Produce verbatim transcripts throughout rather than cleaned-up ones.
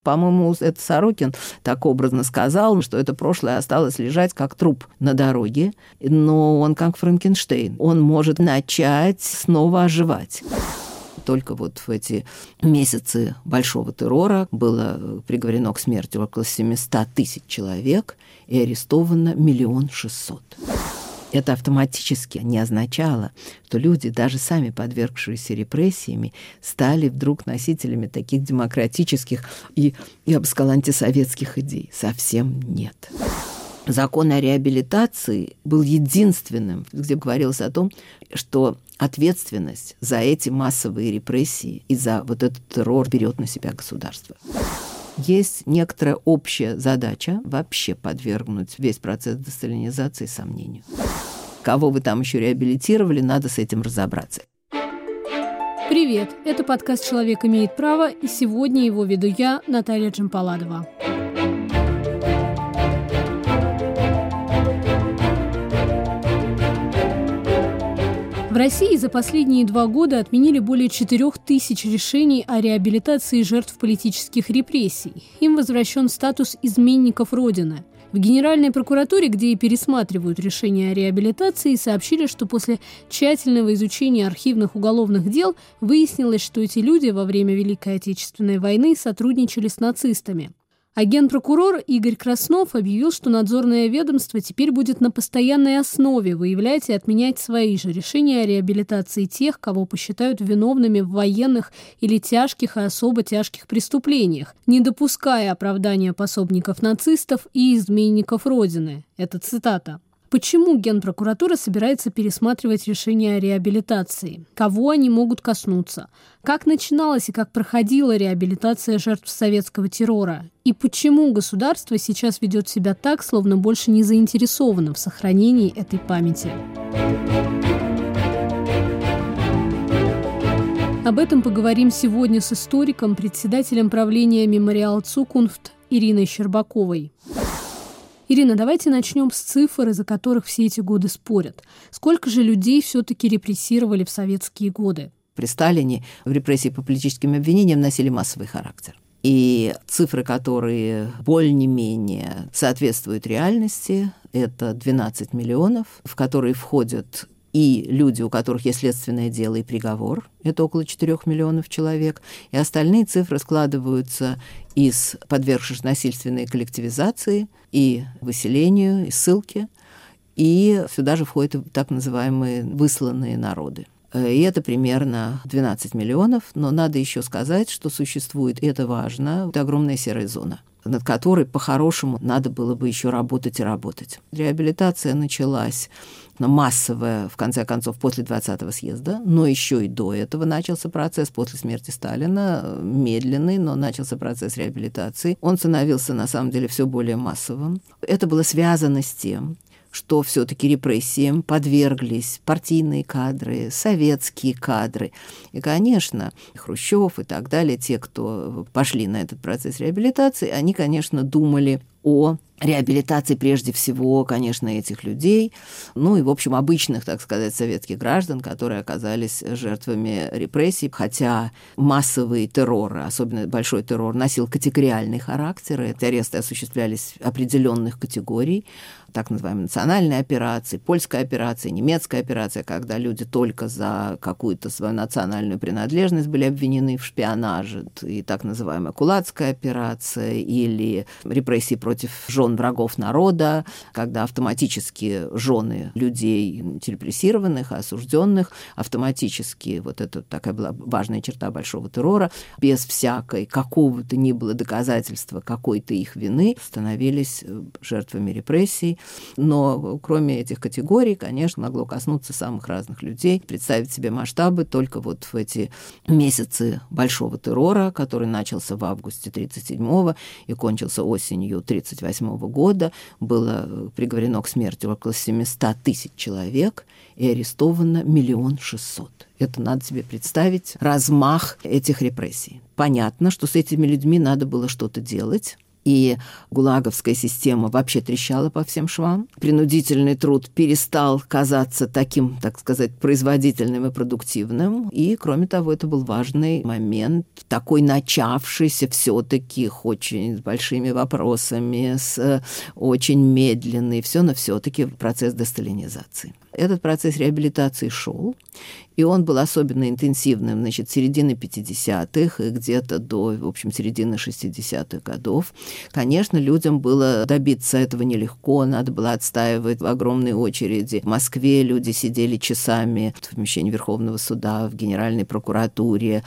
По-моему, это Сорокин так образно сказал, что это прошлое осталось лежать как труп на дороге, но он как Франкенштейн. Он может начать снова оживать. Только вот в эти месяцы большого террора было приговорено к смерти около семьсот тысяч человек и арестовано миллион шестьсот. Это автоматически не означало, что люди, даже сами подвергшиеся репрессиями, стали вдруг носителями таких демократических и, я бы сказала, антисоветских идей. Совсем нет. Закон о реабилитации был единственным, где говорилось о том, что ответственность за эти массовые репрессии и за вот этот террор берет на себя государство. Есть некоторая общая задача вообще подвергнуть весь процесс десталинизации сомнению. Кого вы там еще реабилитировали, надо с этим разобраться. Привет, это подкаст «Человек имеет право», и сегодня его веду я, Наталья Джампаладова. В России за последние два года отменили более четырех тысяч решений о реабилитации жертв политических репрессий. Им возвращен статус изменников Родины. В Генеральной прокуратуре, где и пересматривают решения о реабилитации, сообщили, что после тщательного изучения архивных уголовных дел выяснилось, что эти люди во время Великой Отечественной войны сотрудничали с нацистами. А генпрокурор Игорь Краснов объявил, что надзорное ведомство теперь будет на постоянной основе выявлять и отменять свои же решения о реабилитации тех, кого посчитают виновными в военных или тяжких и особо тяжких преступлениях, не допуская оправдания пособников нацистов и изменников Родины. Это цитата. Почему Генпрокуратура собирается пересматривать решения о реабилитации? Кого они могут коснуться? Как начиналась и как проходила реабилитация жертв советского террора? И почему государство сейчас ведет себя так, словно больше не заинтересовано в сохранении этой памяти? Об этом поговорим сегодня с историком, председателем правления «Мемориал Цукунфт» Ириной Щербаковой. Ирина, давайте начнем с цифр, из-за которых все эти годы спорят. Сколько же людей все-таки репрессировали в советские годы? При Сталине репрессии по политическим обвинениям носили массовый характер. И цифры, которые более-менее соответствуют реальности, это двенадцать миллионов, в которые входят и люди, у которых есть следственное дело и приговор, это около четырех миллионов человек, и остальные цифры складываются из подвергших насильственной коллективизации и выселению, и ссылки, и сюда же входят так называемые высланные народы. И это примерно двенадцать миллионов, но надо еще сказать, что существует, и это важно, это огромная серая зона, над которой по-хорошему надо было бы еще работать и работать. Реабилитация началась массовая, в конце концов, после двадцатого съезда, но еще и до этого начался процесс, после смерти Сталина, медленный, но начался процесс реабилитации. Он становился, на самом деле, все более массовым. Это было связано с тем, что все-таки репрессиям подверглись партийные кадры, советские кадры. И, конечно, Хрущев и так далее, те, кто пошли на этот процесс реабилитации, они, конечно, думали о реабилитации прежде всего, конечно, этих людей, ну и, в общем, обычных, так сказать, советских граждан, которые оказались жертвами репрессий, хотя массовый террор, особенно большой террор, носил категориальный характер, эти аресты осуществлялись определенных категорий, так называемые национальные операции, польская операция, немецкая операция, когда люди только за какую-то свою национальную принадлежность были обвинены в шпионаже, и так называемая кулацкая операция, или репрессии против жен врагов народа, когда автоматически жены людей репрессированных, осужденных, автоматически, вот это такая была важная черта большого террора, без всякой какого-то ни было доказательства какой-то их вины, становились жертвами репрессий. Но кроме этих категорий, конечно, могло коснуться самых разных людей. Представить себе масштабы только вот в эти месяцы большого террора, который начался в августе тридцать седьмого и кончился осенью тридцать восьмого года, было приговорено к смерти около семьсот тысяч человек и арестовано миллион шестьсот. Это надо себе представить размах этих репрессий. Понятно, что с этими людьми надо было что-то делать. и гулаговская система вообще трещала по всем швам. Принудительный труд перестал казаться таким, так сказать, производительным и продуктивным. И, кроме того, это был важный момент, такой начавшийся все-таки очень с большими вопросами, с очень медленный, все, но все-таки процесс десталинизации. Этот процесс реабилитации шел, и он был особенно интенсивным, значит, с середины пятидесятых и где-то до, в общем, середины шестидесятых годов. Конечно, людям было добиться этого нелегко, надо было отстаивать в огромной очереди. В Москве люди сидели часами в помещении Верховного суда, в Генеральной прокуратуре,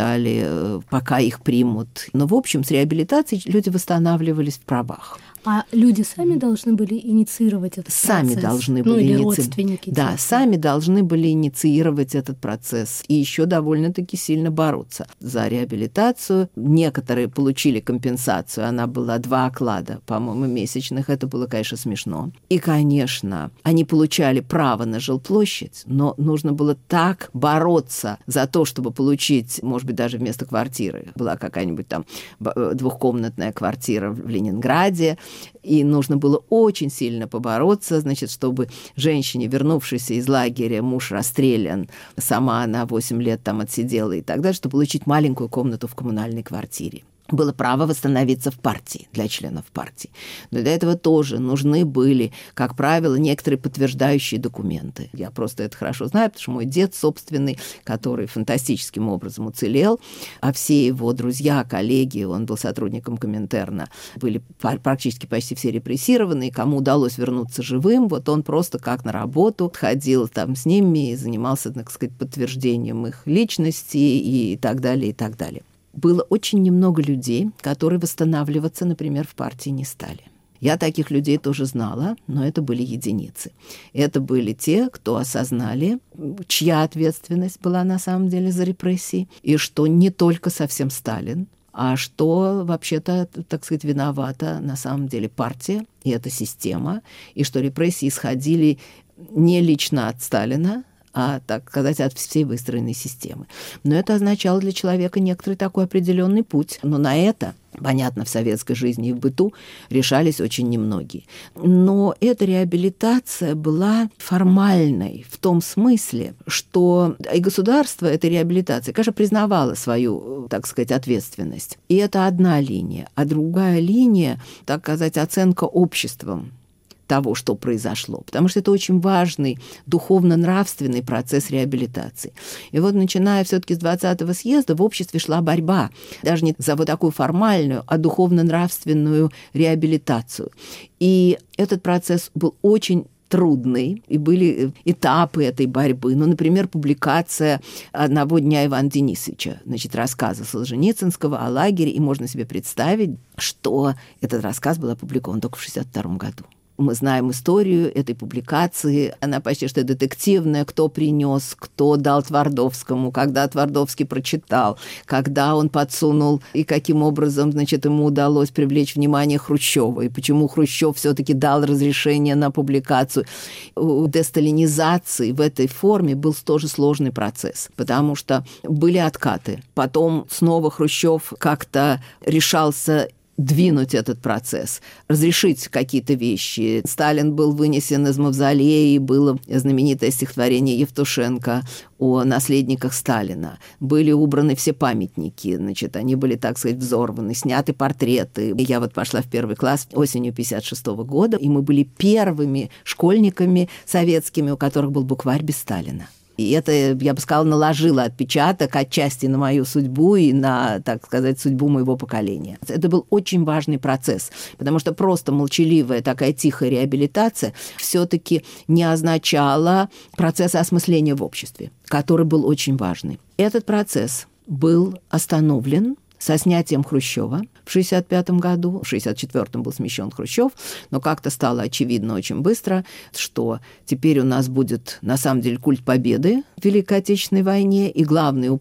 ждали, пока их примут. Но, в общем, с реабилитацией люди восстанавливались в правах. А люди сами должны были инициировать этот сами процесс? Должны ну, были или иници... родственники? Да, тех, сами должны были инициировать этот процесс и еще довольно-таки сильно бороться за реабилитацию. Некоторые получили компенсацию, она была два оклада, по-моему, месячных. Это было, конечно, смешно. И, конечно, они получали право на жилплощадь, но нужно было так бороться за то, чтобы получить, может быть, даже вместо квартиры. Была какая-нибудь там двухкомнатная квартира в Ленинграде, и нужно было очень сильно побороться, значит, чтобы женщине, вернувшейся из лагеря, муж расстрелян, сама она восемь лет там отсидела и так далее, чтобы получить маленькую комнату в коммунальной квартире. Было право восстановиться в партии для членов партии. Но для этого тоже нужны были, как правило, некоторые подтверждающие документы. Я просто это хорошо знаю, потому что мой дед собственный, который фантастическим образом уцелел, а все его друзья, коллеги, он был сотрудником Коминтерна, были практически почти все репрессированы, и кому удалось вернуться живым, вот он просто как на работу ходил там с ними и занимался, так сказать, подтверждением их личности и так далее, и так далее. Было очень немного людей, которые восстанавливаться, например, в партии не стали. Я таких людей тоже знала, но это были единицы. Это были те, кто осознали, чья ответственность была на самом деле за репрессии, и что не только совсем Сталин, а что вообще-то, так сказать, виновата на самом деле партия и эта система, и что репрессии исходили не лично от Сталина, а, так сказать, от всей выстроенной системы. Но это означало для человека некоторый такой определенный путь. Но на это, понятно, в советской жизни и в быту решались очень немногие. Но эта реабилитация была формальной в том смысле, что и государство этой реабилитации, конечно, признавало свою, так сказать, ответственность. И это одна линия. А другая линия, так сказать, оценка обществом того, что произошло, потому что это очень важный духовно-нравственный процесс реабилитации. И вот, начиная все-таки с двадцатого съезда, в обществе шла борьба, даже не за вот такую формальную, а духовно-нравственную реабилитацию. И этот процесс был очень трудный, и были этапы этой борьбы. Ну, например, публикация «Одного дня» Ивана Денисовича, значит, рассказа Солженицынского о лагере, и можно себе представить, что этот рассказ был опубликован только в шестьдесят втором году. Мы знаем историю этой публикации, она почти что детективная, кто принес, кто дал Твардовскому, когда Твардовский прочитал, когда он подсунул и каким образом, значит, ему удалось привлечь внимание Хрущева, и почему Хрущев все-таки дал разрешение на публикацию. У десталинизации в этой форме был тоже сложный процесс, потому что были откаты. Потом снова Хрущев как-то решался двинуть этот процесс, разрешить какие-то вещи. Сталин был вынесен из мавзолея, и было знаменитое стихотворение Евтушенко о наследниках Сталина. Были убраны все памятники, значит, они были, так сказать, взорваны, сняты портреты. Я вот пошла в первый класс осенью пятьдесят шестого года, и мы были первыми школьниками советскими, у которых был букварь без Сталина. И это, я бы сказала, наложило отпечаток отчасти на мою судьбу и на, так сказать, судьбу моего поколения. Это был очень важный процесс, потому что просто молчаливая такая тихая реабилитация все-таки не означала процесса осмысления в обществе, который был очень важный. Этот процесс был остановлен со снятием Хрущева в шестьдесят пятом году. В шестьдесят четвёртом был смещен Хрущев, но как-то стало очевидно очень быстро, что теперь у нас будет, на самом деле, культ победы в Великой Отечественной войне, и главный упор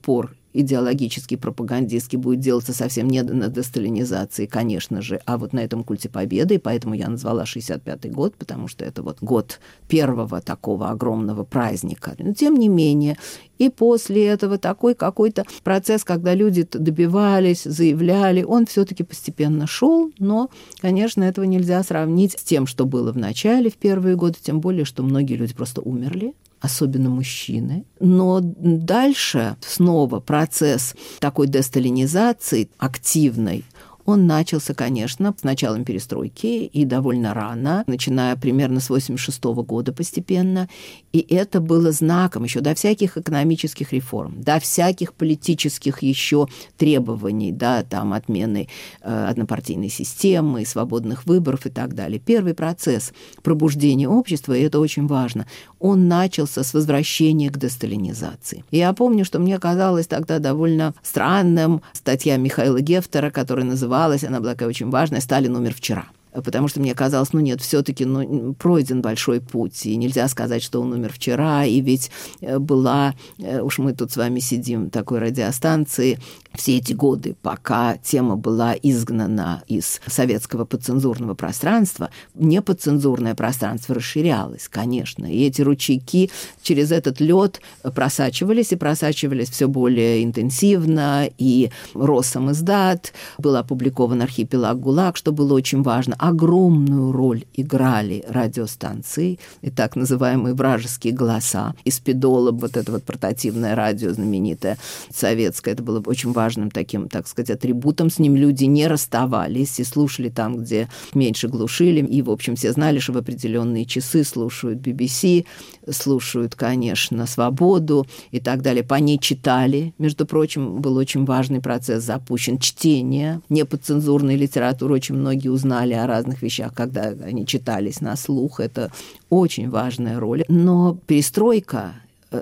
идеологический, пропагандистский будет делаться совсем не на десталинизации, конечно же, а вот на этом культе победы, и поэтому я назвала шестьдесят пятый год, потому что это вот год первого такого огромного праздника. Но тем не менее, и после этого такой какой-то процесс, когда люди добивались, заявляли, он все-таки постепенно шел, но, конечно, этого нельзя сравнить с тем, что было в начале, в первые годы, тем более, что многие люди просто умерли, особенно мужчины. Но дальше снова процесс такой десталинизации активной, он начался, конечно, с началом перестройки и довольно рано, начиная примерно с восемьдесят шестого года постепенно. И это было знаком еще до всяких экономических реформ, до всяких политических еще требований, да, там отмены э, однопартийной системы, свободных выборов и так далее. Первый процесс пробуждения общества, и это очень важно, он начался с возвращения к десталинизации. И я помню, что мне казалось тогда довольно странным статья Михаила Гефтера, которая называлась, она была такая очень важная, «Сталин умер вчера». Потому что мне казалось, ну нет, все-таки ну, пройден большой путь, и нельзя сказать, что он умер вчера, и ведь была, уж мы тут с вами сидим, такой радиостанции, все эти годы, пока тема была изгнана из советского подцензурного пространства, неподцензурное пространство расширялось, конечно, и эти ручейки через этот лед просачивались, и просачивались все более интенсивно, и рос самиздат, был опубликован «Архипелаг ГУЛАГ», что было очень важно. Огромную роль играли радиостанции и так называемые вражеские голоса. Из Педола, вот это вот портативное радио знаменитое, советское, это было очень важным таким, так сказать, атрибутом. С ним люди не расставались и слушали там, где меньше глушили. И, в общем, все знали, что в определенные часы слушают би би си, слушают, конечно, «Свободу» и так далее. По ней читали. Между прочим, был очень важный процесс запущен. Чтение неподцензурной литературы. Очень многие узнали о разных вещах, когда они читались на слух. Это очень важная роль. Но перестройка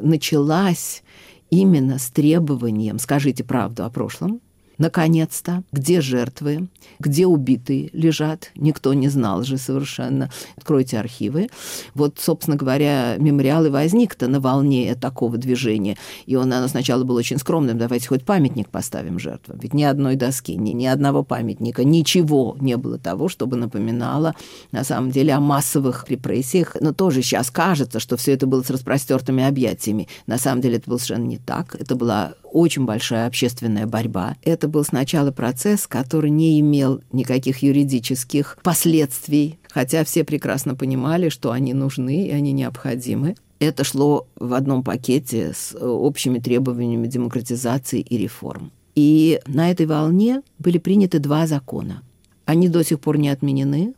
началась именно с требованием «скажите правду о прошлом». Наконец-то, где жертвы, где убитые лежат, никто не знал же совершенно. Откройте архивы. Вот, собственно говоря, мемориал и возник-то на волне такого движения. И он, оно сначала было очень скромным. Давайте хоть памятник поставим жертвам. Ведь ни одной доски, ни, ни одного памятника, ничего не было того, чтобы напоминало на самом деле о массовых репрессиях. Но тоже сейчас кажется, что все это было с распростертыми объятиями. На самом деле это было совершенно не так. Это была очень большая общественная борьба. Это был сначала процесс, который не имел никаких юридических последствий, хотя все прекрасно понимали, что они нужны и они необходимы. Это шло в одном пакете с общими требованиями демократизации и реформ. И на этой волне были приняты два закона. Они до сих пор не отменены,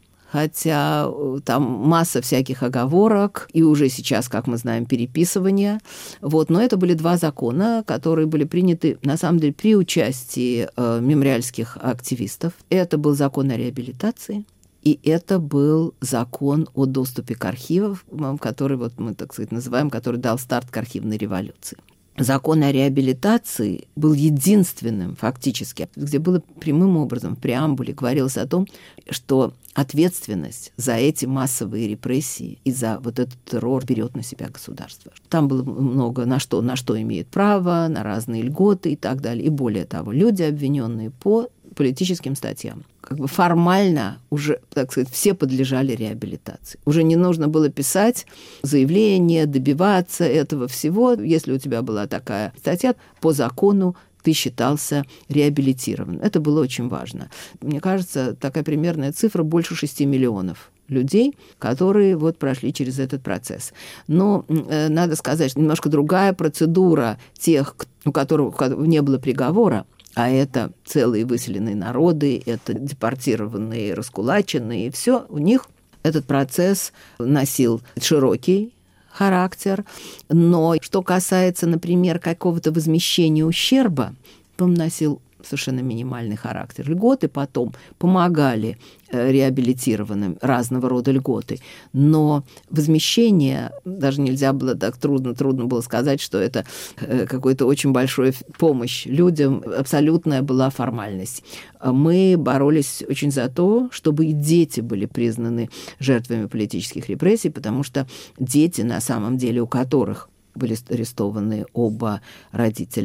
хотя там масса всяких оговорок, и уже сейчас, как мы знаем, переписывания. Вот. Но это были два закона, которые были приняты, на самом деле, при участии э, мемориальских активистов. Это был закон о реабилитации, и это был закон о доступе к архивам, который вот мы, так сказать, называем, который дал старт к архивной революции. Закон о реабилитации был единственным фактически, где было прямым образом в преамбуле говорилось о том, что ответственность за эти массовые репрессии и за вот этот террор берет на себя государство. Там было много на что, на что имеет право, на разные льготы и так далее. И более того, люди, обвиненные по политическим статьям, как бы формально уже, так сказать, все подлежали реабилитации. Уже не нужно было писать заявление, добиваться этого всего. Если у тебя была такая статья, по закону ты считался реабилитированным. Это было очень важно. Мне кажется, такая примерная цифра больше шести миллионов людей, которые вот прошли через этот процесс. Но э, надо сказать, что немножко другая процедура тех, у которых не было приговора, а это целые выселенные народы, это депортированные, раскулаченные, и все, у них этот процесс носил широкий характер. Но что касается, например, какого-то возмещения ущерба, он носил совершенно минимальный характер. Льготы потом помогали реабилитированным, разного рода льготы. Но возмещение, даже нельзя было так трудно, трудно было сказать, что это какой-то очень большой помощь людям, абсолютная была формальность. Мы боролись очень за то, чтобы и дети были признаны жертвами политических репрессий, потому что дети, на самом деле, у которых были арестованы оба родителя,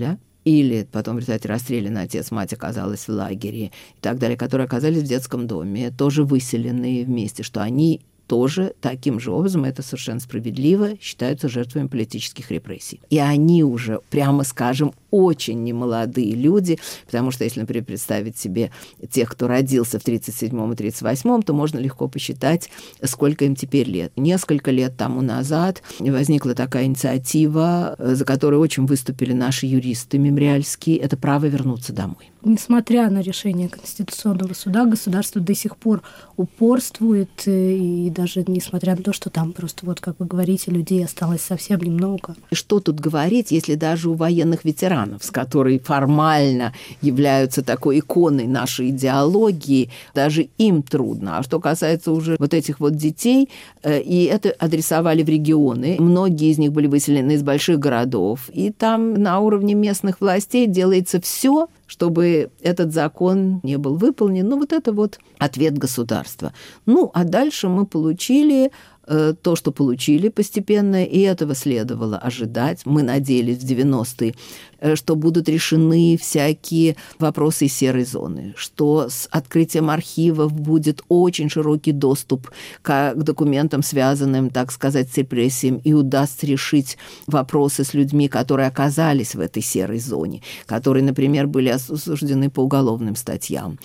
или потом в результате расстрелян отец, мать оказалась в лагере и так далее, которые оказались в детском доме, тоже выселенные вместе, что они тоже таким же образом, это совершенно справедливо, считаются жертвами политических репрессий. И они уже, прямо скажем, очень немолодые люди, потому что если, например, представить себе тех, кто родился в тридцать седьмом и тридцать восьмом, то можно легко посчитать, сколько им теперь лет. Несколько лет тому назад возникла такая инициатива, за которой очень выступили наши юристы мемориальские, это право вернуться домой. Несмотря на решение Конституционного суда, государство до сих пор упорствует, и даже несмотря на то, что там просто, вот как вы говорите, людей осталось совсем немного. И что тут говорить, если даже у военных ветеранов, с которыми формально являются такой иконой нашей идеологии, даже им трудно. А что касается уже вот этих вот детей, и это адресовали в регионы, многие из них были выселены из больших городов, и там на уровне местных властей делается все, чтобы этот закон не был выполнен. Ну, вот это вот ответ государства. Ну, а дальше мы получили э, то, что получили постепенно, и этого следовало ожидать. Мы надеялись в девяностые, э, что будут решены всякие вопросы серой зоны, что с открытием архивов будет очень широкий доступ к, к документам, связанным, так сказать, с репрессиями, и удастся решить вопросы с людьми, которые оказались в этой серой зоне, которые, например, были осуждены по уголовным статьям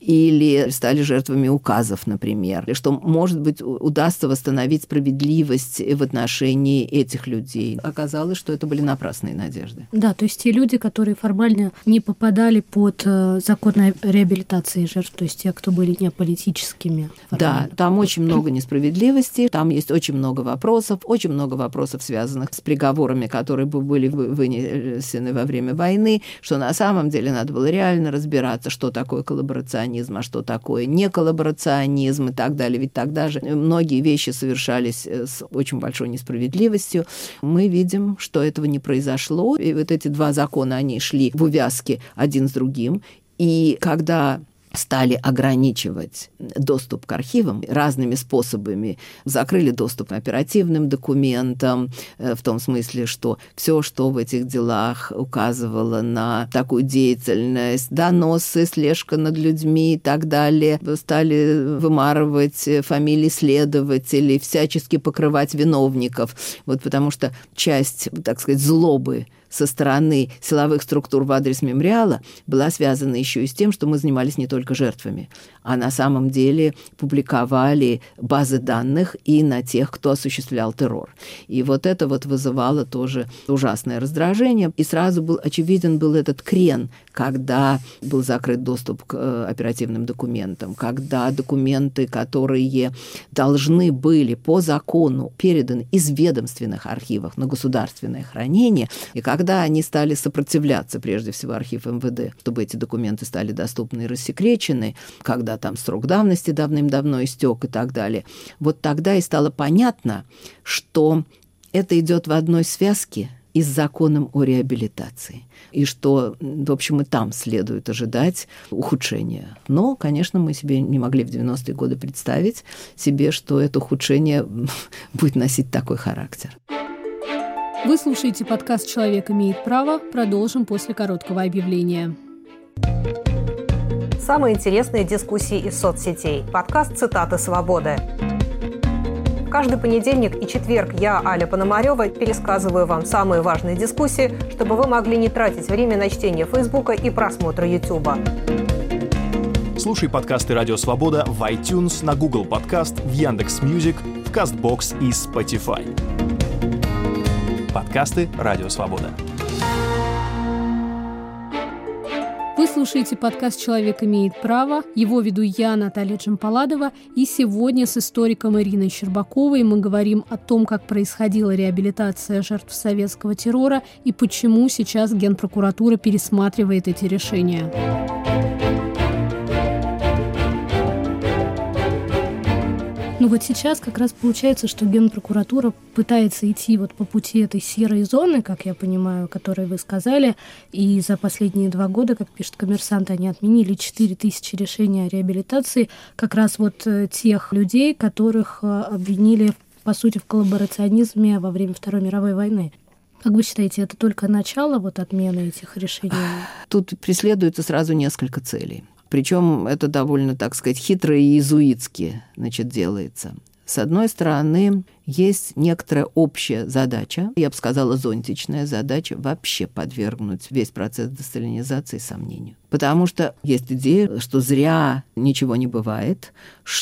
или стали жертвами указов, например, и что, может быть, удастся восстановить справедливость в отношении этих людей. Оказалось, что это были напрасные надежды. Да, то есть те люди, которые формально не попадали под закон о реабилитации жертв, то есть те, кто были не политическими. Формально. Да, там очень много несправедливости, там есть очень много вопросов, очень много вопросов, связанных с приговорами, которые бы были вынесены во время войны, что на самом деле надо было реально разбираться, что такое коллаборационизм, а что такое неколлаборационизм и так далее. Ведь тогда же многие вещи совершались с очень большой несправедливостью. Мы видим, что этого не произошло. И вот эти два закона, они шли в увязке один с другим. И когда стали ограничивать доступ к архивам разными способами. Закрыли доступ к оперативным документам, в том смысле, что все, что в этих делах указывало на такую деятельность, доносы, слежка над людьми и так далее, стали вымарывать фамилии следователей, всячески покрывать виновников. Вот потому что часть, так сказать, злобы со стороны силовых структур в адрес мемориала была связана еще и с тем, что мы занимались не только жертвами, а на самом деле публиковали базы данных и на тех, кто осуществлял террор. И вот это вот вызывало тоже ужасное раздражение. И сразу был очевиден был этот крен, когда был закрыт доступ к оперативным документам, когда документы, которые должны были по закону переданы из ведомственных архивов на государственное хранение, и как Когда они стали сопротивляться, прежде всего, архив эм вэ дэ, чтобы эти документы стали доступны и рассекречены, когда там срок давности давным-давно истек и так далее, вот тогда и стало понятно, что это идет в одной связке и с законом о реабилитации, и что, в общем, и там следует ожидать ухудшения. Но, конечно, мы себе не могли в девяностые годы представить себе, что это ухудшение будет носить такой характер. Вы слушаете подкаст «Человек имеет право». Продолжим после короткого объявления. Самые интересные дискуссии из соцсетей. Подкаст «Цитаты свободы». Каждый понедельник и четверг я, Аля Пономарёва, пересказываю вам самые важные дискуссии, чтобы вы могли не тратить время на чтение Фейсбука и просмотра Ютуба. Слушай подкасты «Радио Свобода» в iTunes, на Google Подкаст, в Яндекс.Мьюзик, в Кастбокс и Spotify. Подкасты «Радио Свобода». Вы слушаете подкаст «Человек имеет право». Его веду я, Наталья Джампаладова. И сегодня с историком Ириной Щербаковой мы говорим о том, как происходила реабилитация жертв советского террора и почему сейчас Генпрокуратура пересматривает эти решения. Ну вот сейчас как раз получается, что Генпрокуратура пытается идти вот по пути этой серой зоны, как я понимаю, которой вы сказали, и за последние два года, как пишет «Коммерсант», они отменили четыре тысячи решений о реабилитации как раз вот тех людей, которых обвинили, по сути, в коллаборационизме во время Второй мировой войны. Как вы считаете, это только начало вот отмены этих решений? Тут преследуется сразу несколько целей. Причем это довольно, так сказать, хитро и иезуитски, значит, делается. С одной стороны, есть некоторая общая задача, я бы сказала, зонтичная задача, вообще подвергнуть весь процесс десталинизации сомнению. Потому что есть идея, что зря ничего не бывает,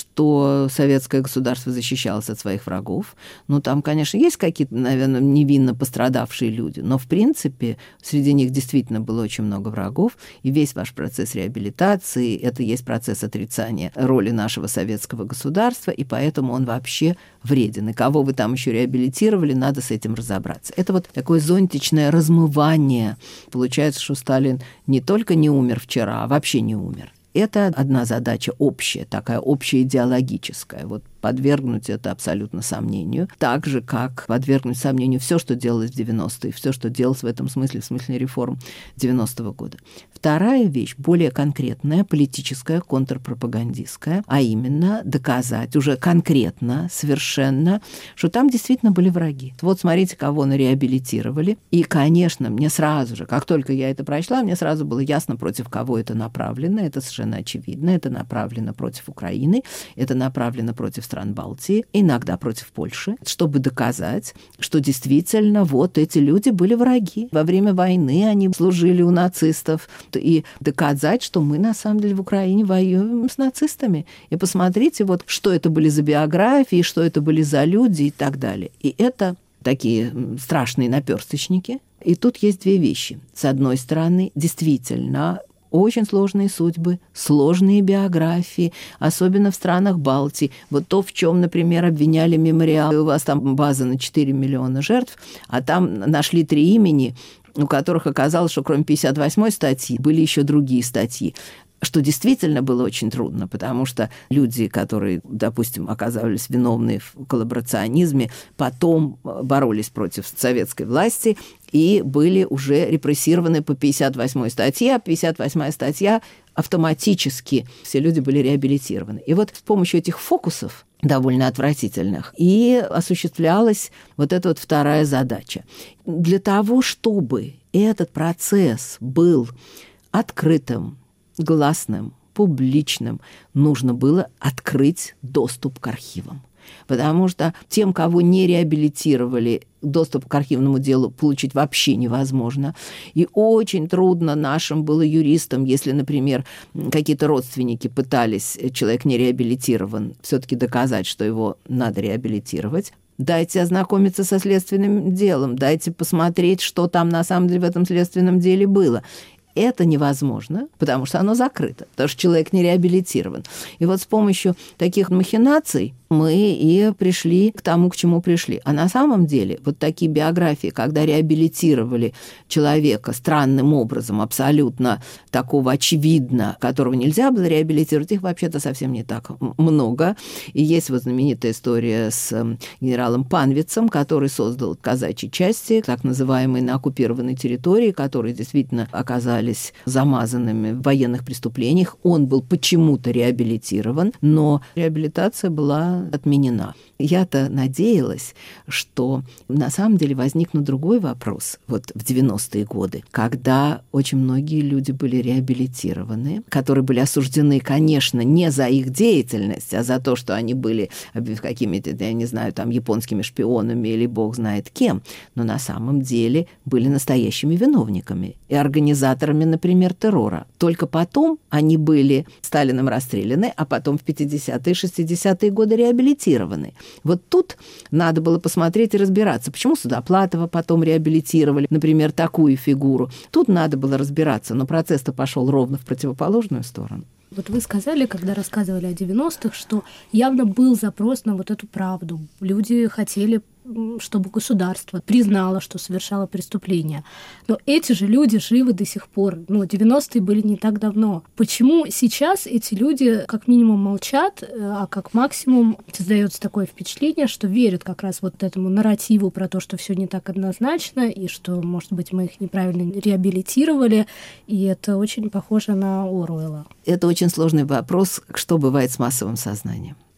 что советское государство защищалось от своих врагов. Ну, там, конечно, есть какие-то, наверное, невинно пострадавшие люди, но, в принципе, среди них действительно было очень много врагов, и весь ваш процесс реабилитации – это есть процесс отрицания роли нашего советского государства, и поэтому он вообще вреден. И кого вы там еще реабилитировали, надо с этим разобраться. Это вот такое зонтичное размывание. Получается, что Сталин не только не умер вчера, а вообще не умер. Это одна задача общая, такая общеидеологическая. Вот подвергнуть это абсолютно сомнению. Так же, как подвергнуть сомнению все, что делалось в девяностые, все, что делалось в этом смысле, в смысле реформ девяностого года. Вторая вещь, более конкретная, политическая, контрпропагандистская, а именно доказать уже конкретно, совершенно, что там действительно были враги. Вот смотрите, кого реабилитировали. И, конечно, мне сразу же, как только я это прочла, мне сразу было ясно, против кого это направлено. Это совершенно очевидно. Это направлено против Украины, это направлено против стран Балтии, иногда против Польши, чтобы доказать, что действительно вот эти люди были враги. Во время войны они служили у нацистов. И доказать, что мы на самом деле в Украине воюем с нацистами. И посмотрите, вот, что это были за биографии, что это были за люди и так далее. И это такие страшные наперсточники. И тут есть две вещи. С одной стороны, действительно, очень сложные судьбы, сложные биографии, особенно в странах Балтии. Вот то, в чем, например, обвиняли мемориал. У вас там база на четыре миллиона жертв, а там нашли три имени, у которых оказалось, что кроме пятьдесят восьмой статьи были еще другие статьи. Что действительно было очень трудно, потому что люди, которые, допустим, оказались виновны в коллаборационизме, потом боролись против советской власти и были уже репрессированы по пятьдесят восьмой статье, а пятьдесят восьмая статья автоматически все люди были реабилитированы. И вот с помощью этих фокусов, довольно отвратительных, и осуществлялась вот эта вот вторая задача. Для того, чтобы этот процесс был открытым, гласным, публичным, нужно было открыть доступ к архивам. Потому что тем, кого не реабилитировали, доступ к архивному делу получить вообще невозможно. И очень трудно нашим было юристам, если, например, какие-то родственники пытались, человек не реабилитирован, все-таки доказать, что его надо реабилитировать. Дайте ознакомиться со следственным делом, дайте посмотреть, что там на самом деле в этом следственном деле было. Это невозможно, потому что оно закрыто, потому что человек не реабилитирован. И вот с помощью таких махинаций мы и пришли к тому, к чему пришли. А на самом деле вот такие биографии, когда реабилитировали человека странным образом, абсолютно такого очевидно, которого нельзя было реабилитировать, их вообще-то совсем не так много. И есть вот знаменитая история с генералом Панвицем, который создал казачьи части, так называемые на оккупированной территории, которые действительно оказались замазанными в военных преступлениях. Он был почему-то реабилитирован, но реабилитация была отменена. Я-то надеялась, что на самом деле возникнет другой вопрос вот в девяностые годы, когда очень многие люди были реабилитированы, которые были осуждены, конечно, не за их деятельность, а за то, что они были какими-то, я не знаю, там, японскими шпионами или бог знает кем, но на самом деле были настоящими виновниками и организаторами, например, террора. Только потом они были Сталиным расстреляны, а потом в пятидесятые и шестидесятые годы реабилитированы. Вот тут надо было посмотреть и разбираться, почему Судоплатова потом реабилитировали, например, такую фигуру. Тут надо было разбираться, но процесс-то пошел ровно в противоположную сторону. Вот вы сказали, когда рассказывали о девяностых, что явно был запрос на вот эту правду. Люди хотели, чтобы государство признало, что совершало преступление. Но эти же люди живы до сих пор. Ну, девяностые были не так давно. Почему сейчас эти люди как минимум молчат, а как максимум создается такое впечатление, что верят как раз вот этому нарративу про то, что все не так однозначно, и что, может быть, мы их неправильно реабилитировали, и это очень похоже на Оруэлла. Это очень сложный вопрос, что бывает с массовым сознанием.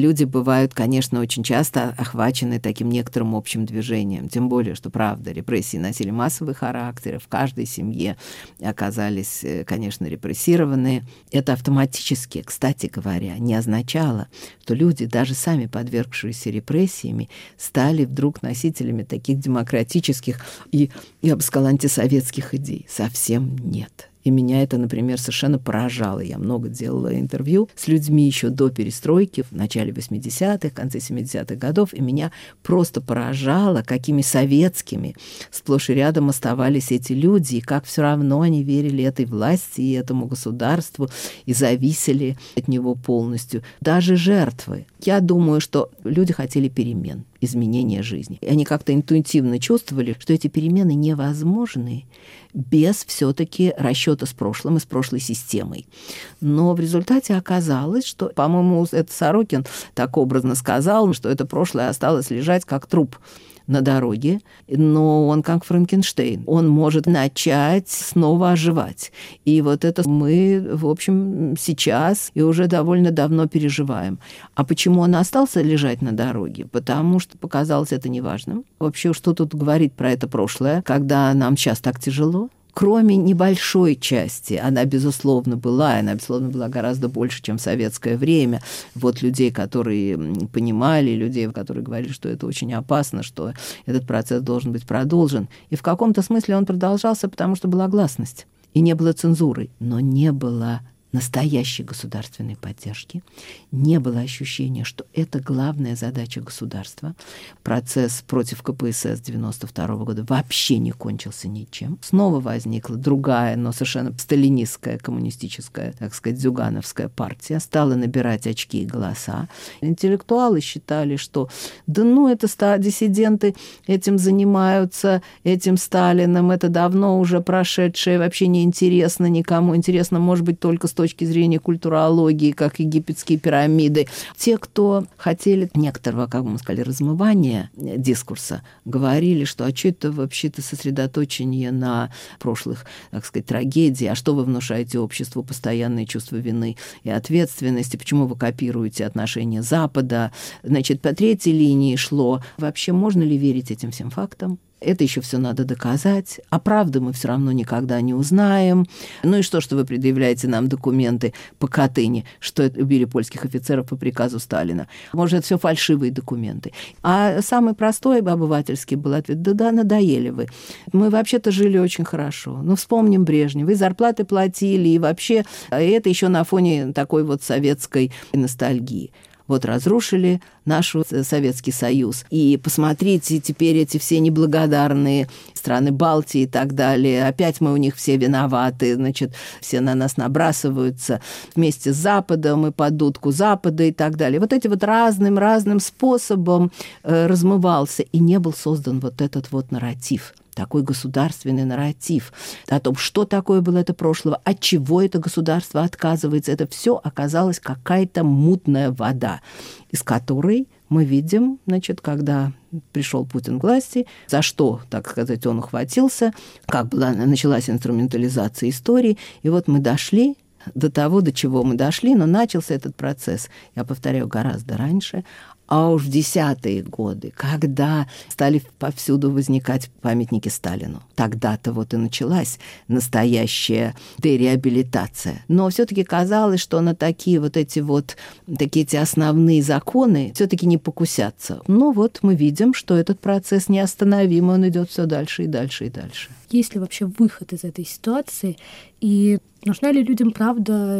Люди бывают, конечно, очень часто охвачены таким некоторым общим движением. Тем более, что, правда, репрессии носили массовый характер. В каждой семье оказались, конечно, репрессированные. Это автоматически, кстати говоря, не означало, что люди, даже сами подвергшиеся репрессиями, стали вдруг носителями таких демократических и, я бы сказала, антисоветских идей. Совсем нет. И меня это, например, совершенно поражало. Я много делала интервью с людьми еще до перестройки, в начале восьмидесятых, в конце семидесятых годов, и меня просто поражало, какими советскими сплошь и рядом оставались эти люди, и как все равно они верили этой власти и этому государству, и зависели от него полностью. Даже жертвы. Я думаю, что люди хотели перемен, изменения жизни. И они как-то интуитивно чувствовали, что эти перемены невозможны без все-таки расчета с прошлым и с прошлой системой. Но в результате оказалось, что, по-моему, это Сорокин так образно сказал, что это прошлое осталось лежать как труп на дороге, но он как Франкенштейн. Он может начать снова оживать. И вот это мы, в общем, сейчас и уже довольно давно переживаем. А почему он остался лежать на дороге? Потому что показалось это неважным. Вообще, что тут говорить про это прошлое, когда нам сейчас так тяжело? Кроме небольшой части, она, безусловно, была, она, безусловно, была гораздо больше, чем в советское время. Вот людей, которые понимали, людей, которые говорили, что это очень опасно, что этот процесс должен быть продолжен. И в каком-то смысле он продолжался, потому что была гласность. И не было цензуры, но не было настоящей государственной поддержки, не было ощущения, что это главная задача государства. Процесс против ка пэ эс эс девяносто второго года вообще не кончился ничем. Снова возникла другая, но совершенно сталинистская, коммунистическая, так сказать, зюгановская партия, стала набирать очки и голоса. Интеллектуалы считали, что да ну, это диссиденты этим занимаются, этим Сталиным, это давно уже прошедшее, вообще неинтересно никому. Интересно, может быть, только с точки зрения культурологии, как египетские пирамиды. Те, кто хотели некоторого, как бы мы сказали, размывания дискурса, говорили, что а что это вообще-то сосредоточение на прошлых, так сказать, трагедий, а что вы внушаете обществу постоянное чувство вины и ответственности, почему вы копируете отношения Запада. Значит, по третьей линии шло, вообще можно ли верить этим всем фактам? Это еще все надо доказать, а правды мы все равно никогда не узнаем. Ну и что, что вы предъявляете нам документы по Катыни, что убили польских офицеров по приказу Сталина? Может, это все фальшивые документы. А самый простой обывательский был ответ: да-да, надоели вы. Мы вообще-то жили очень хорошо. Ну, вспомним Брежнева. И зарплаты платили, и вообще это еще на фоне такой вот советской ностальгии. Вот разрушили наш Советский Союз. И посмотрите, теперь эти все неблагодарные страны Балтии и так далее. Опять мы у них все виноваты. Значит, все на нас набрасываются вместе с Западом и под дудку Запада и так далее. Вот эти вот разным-разным способом э, размывался. И не был создан вот этот вот нарратив. Такой государственный нарратив о том, что такое было это прошлое, от чего это государство отказывается. Это все оказалось какая-то мутная вода, из которой мы видим, значит, когда пришел Путин к власти, за что, так сказать, он ухватился, как была, началась инструментализация истории. И вот мы дошли до того, до чего мы дошли, но начался этот процесс, я повторяю, гораздо раньше. А уж в десятые годы, когда стали повсюду возникать памятники Сталину, тогда-то вот и началась настоящая дереабилитация. Но все-таки казалось, что на такие вот эти вот такие эти основные законы все-таки не покусятся. Ну вот мы видим, что этот процесс неостановим, он идет все дальше и дальше и дальше. Есть ли вообще выход из этой ситуации? И нужна ли людям правда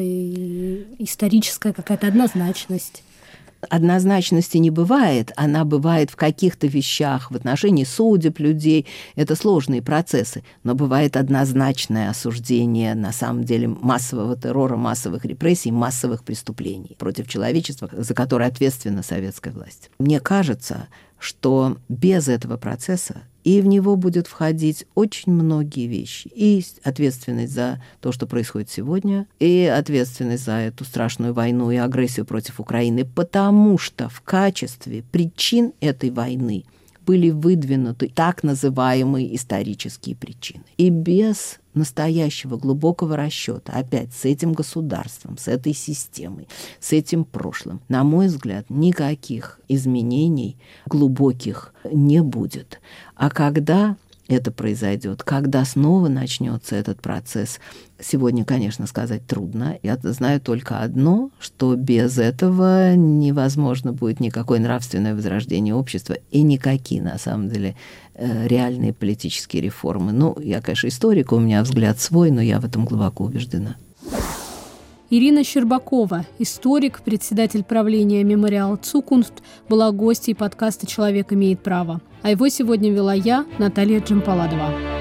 и историческая какая-то однозначность? Однозначности не бывает, она бывает в каких-то вещах, в отношении судеб людей, это сложные процессы, но бывает однозначное осуждение, на самом деле, массового террора, массовых репрессий, массовых преступлений против человечества, за которые ответственна советская власть. Мне кажется, что без этого процесса и в него будет входить очень многие вещи. И ответственность за то, что происходит сегодня, и ответственность за эту страшную войну и агрессию против Украины, потому что в качестве причин этой войны были выдвинуты так называемые исторические причины. И без настоящего глубокого расчета, опять с этим государством, с этой системой, с этим прошлым, на мой взгляд, никаких изменений глубоких не будет. А когда это произойдет, когда снова начнется этот процесс, сегодня, конечно, сказать трудно. Я знаю только одно, что без этого невозможно будет никакое нравственное возрождение общества и никакие, на самом деле, реальные политические реформы. Ну, я, конечно, историк, у меня взгляд свой, но я в этом глубоко убеждена. Ирина Щербакова, историк, председатель правления мемориала «Цукунфт», была гостьей подкаста «Человек имеет право». А его сегодня вела я, Наталья Джампаладова.